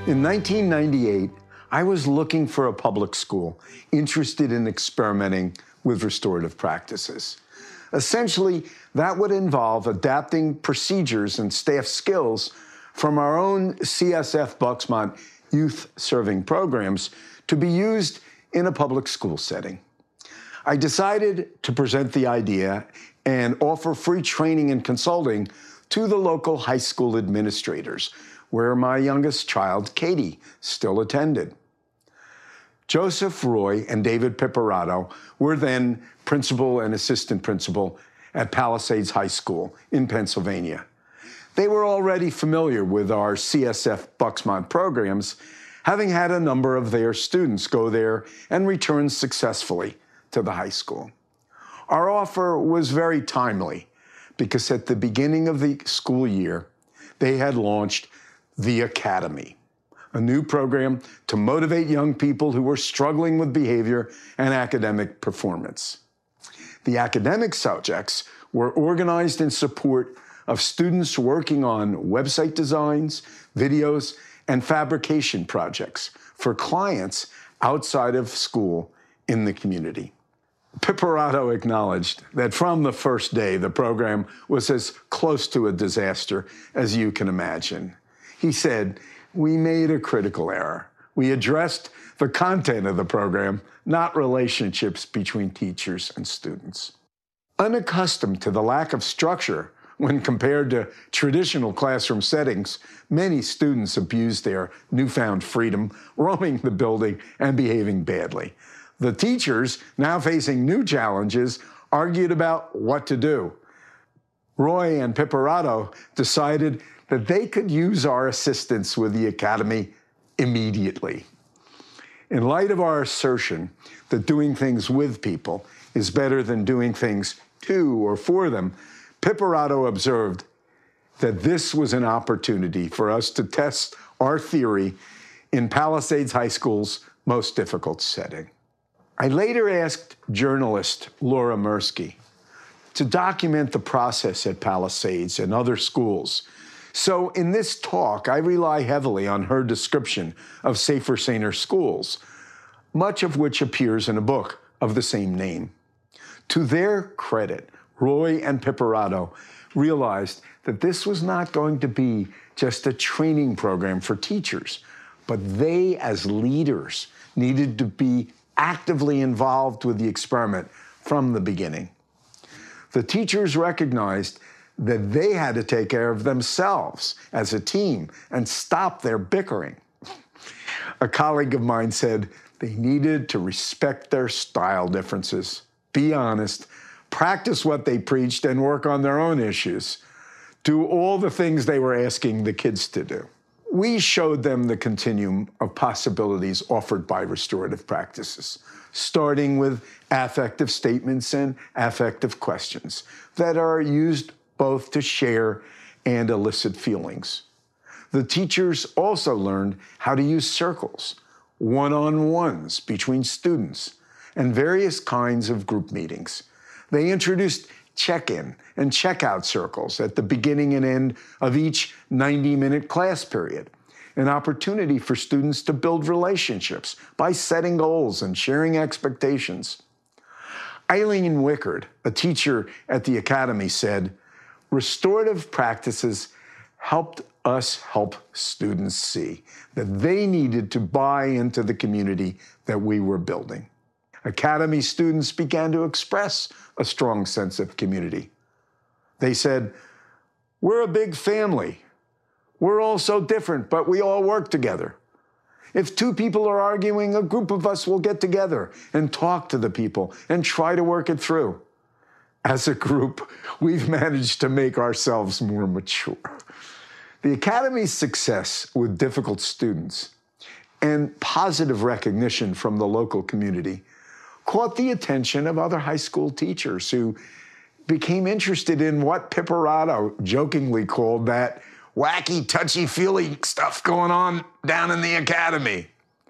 In 1998, I was looking for a public school interested in experimenting with restorative practices. Essentially, that would involve adapting procedures and staff skills from our own CSF Bucksmont youth serving programs to be used in a public school setting. I decided to present the idea and offer free training and consulting to the local high school administrators, where my youngest child, Katie, still attended. Joseph Roy and David Pipperato were then principal and assistant principal at Palisades High School in Pennsylvania. They were already familiar with our CSF Bucksmont programs, having had a number of their students go there and return successfully to the high school. Our offer was very timely because at the beginning of the school year, they had launched The Academy, a new program to motivate young people who were struggling with behavior and academic performance. The academic subjects were organized in support of students working on website designs, videos, and fabrication projects for clients outside of school in the community. Pipperato acknowledged that from the first day, the program was as close to a disaster as you can imagine. He said, "We made a critical error. We addressed the content of the program, not relationships between teachers and students." Unaccustomed to the lack of structure when compared to traditional classroom settings, many students abused their newfound freedom, roaming the building and behaving badly. The teachers, now facing new challenges, argued about what to do. Roy and Pipperato decided that they could use our assistance with the Academy immediately. In light of our assertion that doing things with people is better than doing things to or for them, Pipperato observed that this was an opportunity for us to test our theory in Palisades High School's most difficult setting. I later asked journalist Laura Mirsky to document the process at Palisades and other schools. So in this talk, I rely heavily on her description of Safer, Saner Schools, much of which appears in a book of the same name. To their credit, Roy and Pipperato realized that this was not going to be just a training program for teachers, but they, as leaders, needed to be actively involved with the experiment from the beginning. The teachers recognized that they had to take care of themselves as a team and stop their bickering. A colleague of mine said they needed to respect their style differences, be honest, practice what they preached, and work on their own issues. Do all the things they were asking the kids to do. We showed them the continuum of possibilities offered by restorative practices, starting with affective statements and affective questions that are used both to share and elicit feelings. The teachers also learned how to use circles, one-on-ones between students, and various kinds of group meetings. They introduced check-in and check-out circles at the beginning and end of each 90-minute class period, an opportunity for students to build relationships by setting goals and sharing expectations. Eileen Wickard, a teacher at the Academy, said, "Restorative practices helped us help students see that they needed to buy into the community that we were building." Academy students began to express a strong sense of community. They said, "We're a big family. We're all so different, but we all work together. If two people are arguing, a group of us will get together and talk to the people and try to work it through. As a group, we've managed to make ourselves more mature." The Academy's success with difficult students and positive recognition from the local community caught the attention of other high school teachers who became interested in what Pipperato jokingly called that wacky, touchy-feely stuff going on down in the Academy.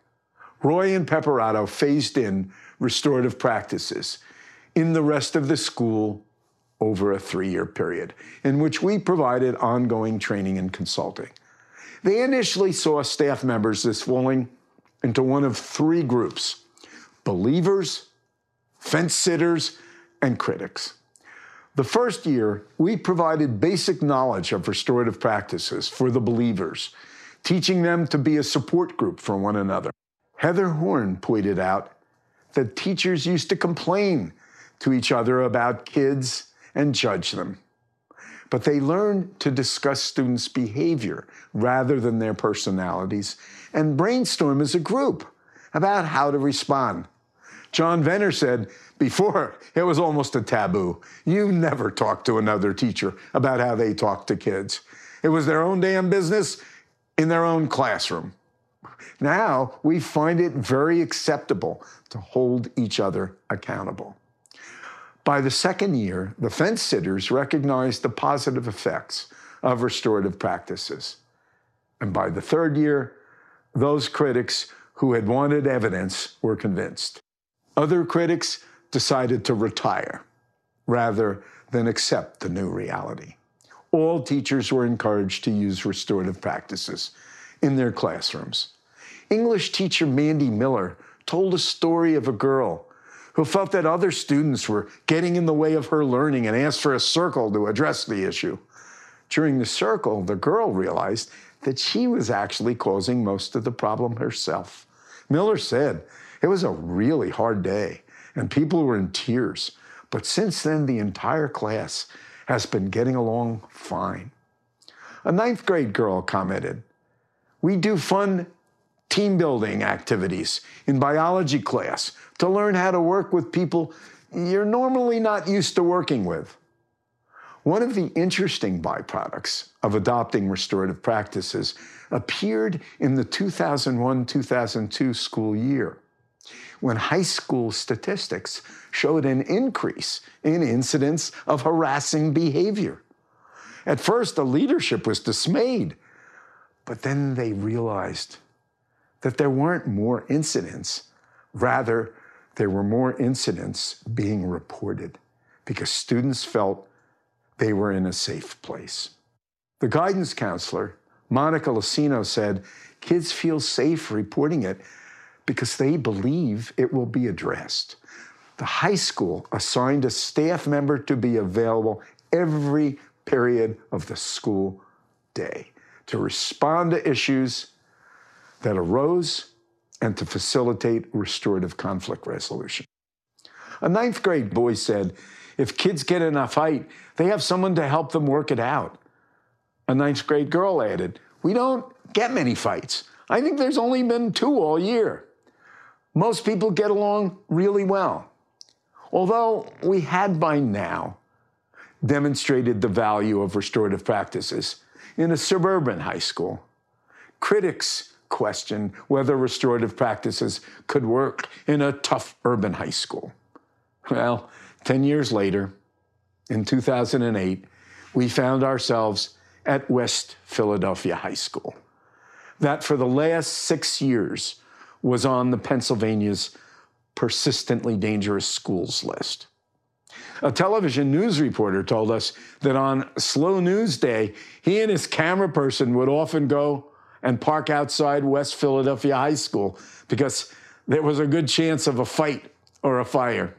Roy and Pipperato phased in restorative practices in the rest of the school over a 3-year period, in which we provided ongoing training and consulting. They initially saw staff members as falling into one of three groups: believers, fence sitters, and critics. The first year, we provided basic knowledge of restorative practices for the believers, teaching them to be a support group for one another. Heather Horn pointed out that teachers used to complain to each other about kids and judge them. But they learned to discuss students' behavior rather than their personalities and brainstorm as a group about how to respond. John Venner said, before, it was almost a taboo. You never talked to another teacher about how they talk to kids. It was their own damn business in their own classroom. Now, we find it very acceptable to hold each other accountable. By the second year, the fence sitters recognized the positive effects of restorative practices. And by the third year, those critics who had wanted evidence were convinced. Other critics decided to retire rather than accept the new reality. All teachers were encouraged to use restorative practices in their classrooms. English teacher Mandy Miller told a story of a girl who felt that other students were getting in the way of her learning and asked for a circle to address the issue. During the circle, the girl realized that she was actually causing most of the problem herself. Miller said, "It was a really hard day, and people were in tears. But since then, the entire class has been getting along fine." A ninth grade girl commented, "We do fun team building activities in biology class to learn how to work with people you're normally not used to working with." One of the interesting byproducts of adopting restorative practices appeared in the 2001-2002 school year, when high school statistics showed an increase in incidents of harassing behavior. At first, the leadership was dismayed, but then they realized that there weren't more incidents. Rather, there were more incidents being reported because students felt they were in a safe place. The guidance counselor, Monica Lucino, said kids feel safe reporting it because they believe it will be addressed. The high school assigned a staff member to be available every period of the school day to respond to issues that arose and to facilitate restorative conflict resolution. A ninth grade boy said, if kids get in a fight, they have someone to help them work it out. A ninth grade girl added, "We don't get many fights. I think there's only been 2 all year. Most people get along really well." Although we had by now demonstrated the value of restorative practices in a suburban high school, critics questioned whether restorative practices could work in a tough urban high school. Well, 10 years later, in 2008, we found ourselves at West Philadelphia High School, that for the last 6 years was on the Pennsylvania's persistently dangerous schools list. A television news reporter told us that on slow news day, he and his camera person would often go and park outside West Philadelphia High School because there was a good chance of a fight or a fire.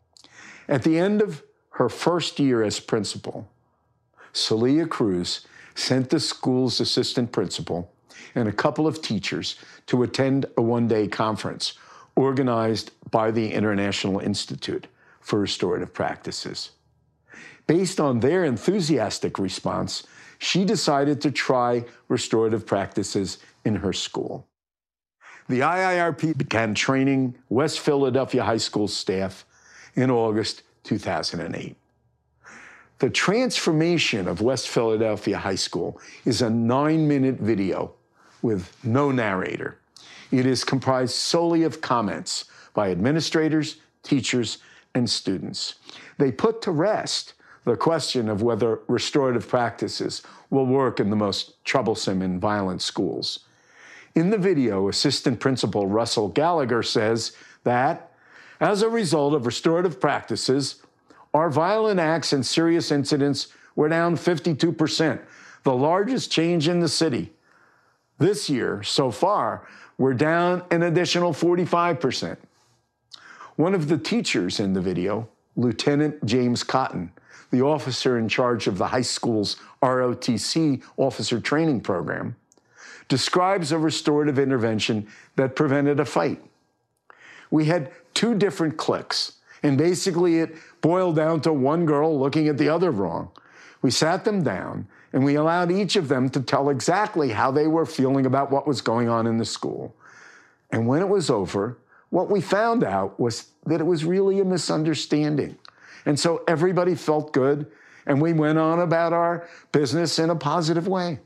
At the end of her first year as principal, Celia Cruz sent the school's assistant principal and a couple of teachers to attend a one-day conference organized by the International Institute for Restorative Practices. Based on their enthusiastic response, she decided to try restorative practices in her school. The IIRP began training West Philadelphia High School staff in August 2008. The transformation of West Philadelphia High School is a 9-minute video with no narrator. It is comprised solely of comments by administrators, teachers, and students. They put to rest the question of whether restorative practices will work in the most troublesome and violent schools. In the video, Assistant Principal Russell Gallagher says that, as a result of restorative practices, our violent acts and serious incidents were down 52%, the largest change in the city. This year, so far, we're down an additional 45%. One of the teachers in the video, Lieutenant James Cotton, the officer in charge of the high school's ROTC officer training program, describes a restorative intervention that prevented a fight. We had 2 different cliques, and basically it boiled down to one girl looking at the other wrong. We sat them down, and we allowed each of them to tell exactly how they were feeling about what was going on in the school. And when it was over, what we found out was that it was really a misunderstanding. And so everybody felt good, and we went on about our business in a positive way.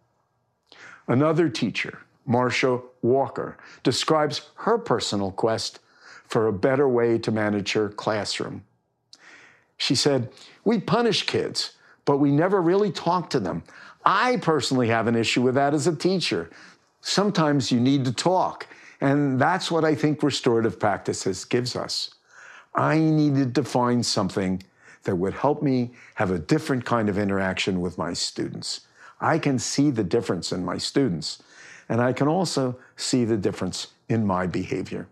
Another teacher, Marcia Walker, describes her personal quest for a better way to manage her classroom. She said, "We punish kids, but we never really talk to them. I personally have an issue with that as a teacher. Sometimes you need to talk, and that's what I think restorative practices gives us. I needed to find something that would help me have a different kind of interaction with my students. I can see the difference in my students, and I can also see the difference in my behavior."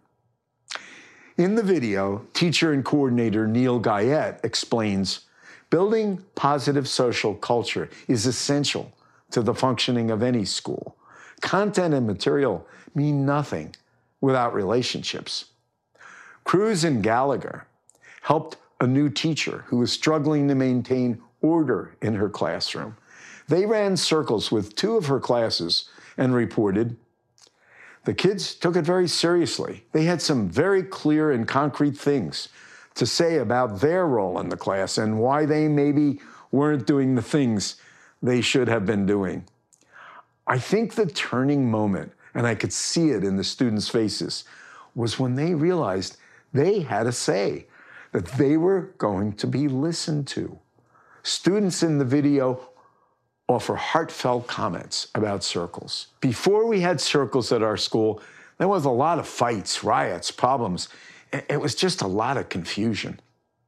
In the video, teacher and coordinator Neil Guyette explains, building positive social culture is essential to the functioning of any school. Content and material mean nothing without relationships. Cruz and Gallagher helped a new teacher who was struggling to maintain order in her classroom. They ran circles with 2 of her classes and reported, the kids took it very seriously. They had some very clear and concrete things to say about their role in the class and why they maybe weren't doing the things they should have been doing. I think the turning moment, and I could see it in the students' faces, was when they realized they had a say, that they were going to be listened to. Students in the video offer heartfelt comments about circles. Before we had circles at our school, there was a lot of fights, riots, problems. It was just a lot of confusion.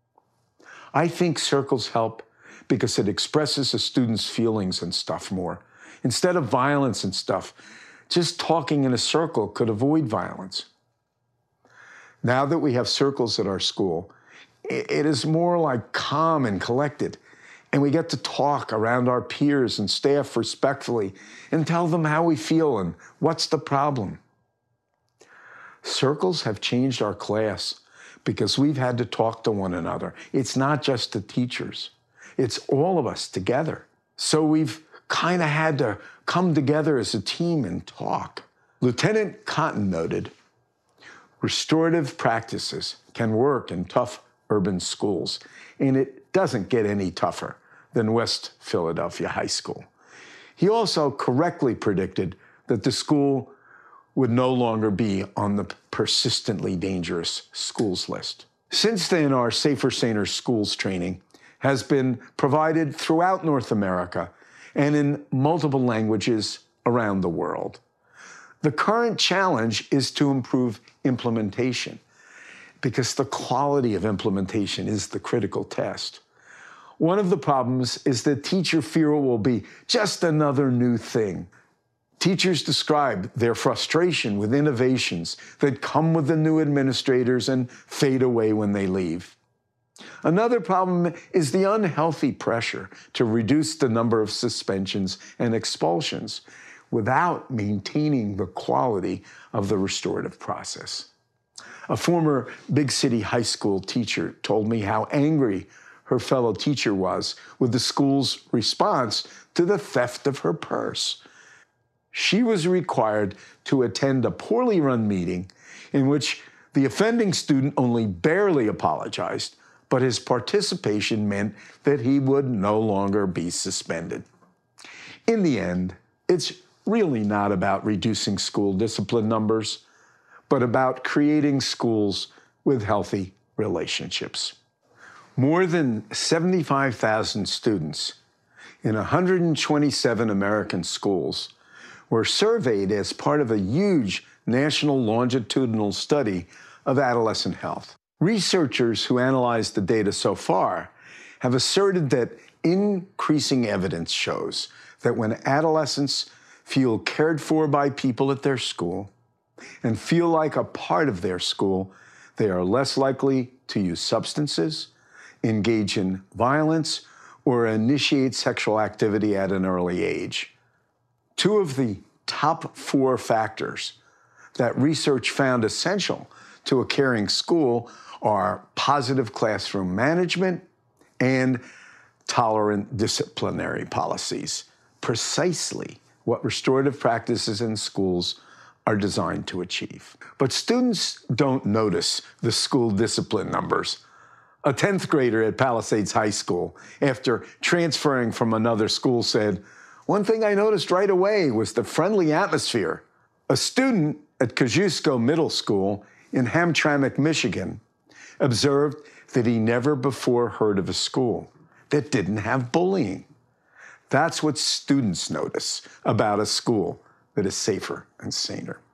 I think circles help because it expresses a student's feelings and stuff more. Instead of violence and stuff, just talking in a circle could avoid violence. Now that we have circles at our school, it is more like calm and collected, and we get to talk around our peers and staff respectfully and tell them how we feel and what's the problem. Circles have changed our class because we've had to talk to one another. It's not just the teachers. It's all of us together. So we've kind of had to come together as a team and talk. Lieutenant Cotton noted, restorative practices can work in tough urban schools, and it doesn't get any tougher than West Philadelphia High School. He also correctly predicted that the school would no longer be on the persistently dangerous schools list. Since then, our Safer, Saner Schools training has been provided throughout North America and in multiple languages around the world. The current challenge is to improve implementation, because the quality of implementation is the critical test. One of the problems is that teacher fear will be just another new thing. Teachers describe their frustration with innovations that come with the new administrators and fade away when they leave. Another problem is the unhealthy pressure to reduce the number of suspensions and expulsions without maintaining the quality of the restorative process. A former big city high school teacher told me how angry her fellow teacher was with the school's response to the theft of her purse. She was required to attend a poorly run meeting in which the offending student only barely apologized, but his participation meant that he would no longer be suspended. In the end, it's really not about reducing school discipline numbers, but about creating schools with healthy relationships. More than 75,000 students in 127 American schools were surveyed as part of a huge national longitudinal study of adolescent health. Researchers who analyzed the data so far have asserted that increasing evidence shows that when adolescents feel cared for by people at their school, and feel like a part of their school, they are less likely to use substances, engage in violence, or initiate sexual activity at an early age. Two of the top 4 factors that research found essential to a caring school are positive classroom management and tolerant disciplinary policies, precisely what restorative practices in schools are designed to achieve. But students don't notice the school discipline numbers. A 10th grader at Palisades High School, after transferring from another school, said, "One thing I noticed right away was the friendly atmosphere." A student at Kosciuszko Middle School in Hamtramck, Michigan, observed that he never before heard of a school that didn't have bullying. That's what students notice about a school that is safer and saner.